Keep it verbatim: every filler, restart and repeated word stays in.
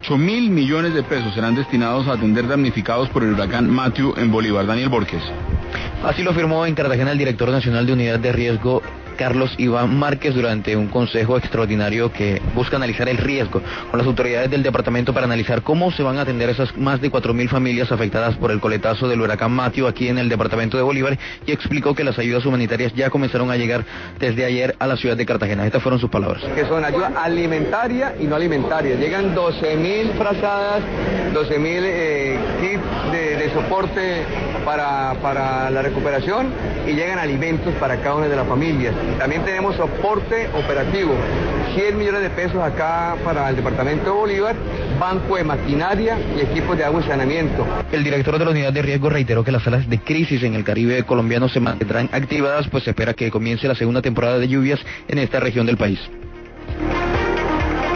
ocho mil millones de pesos serán destinados a atender damnificados por el huracán Matthew en Bolívar. Daniel Borges. Así lo afirmó en Cartagena el director nacional de Unidad de Riesgo, Carlos Iván Márquez, durante un consejo extraordinario que busca analizar el riesgo con las autoridades del departamento para analizar cómo se van a atender esas más de cuatro mil familias afectadas por el coletazo del huracán Matthew aquí en el departamento de Bolívar, y explicó que las ayudas humanitarias ya comenzaron a llegar desde ayer a la ciudad de Cartagena. Estas fueron sus palabras. Que son ayuda alimentaria y no alimentaria. Llegan doce mil frazadas, doce mil eh, kits de, de soporte para, para la recuperación, y llegan alimentos para cada una de las familias. También tenemos soporte operativo, cien millones de pesos acá para el departamento de Bolívar, banco de maquinaria y equipos de agua y saneamiento. El director de la Unidad de Riesgo reiteró que las salas de crisis en el Caribe colombiano se mantendrán activadas, pues se espera que comience la segunda temporada de lluvias en esta región del país.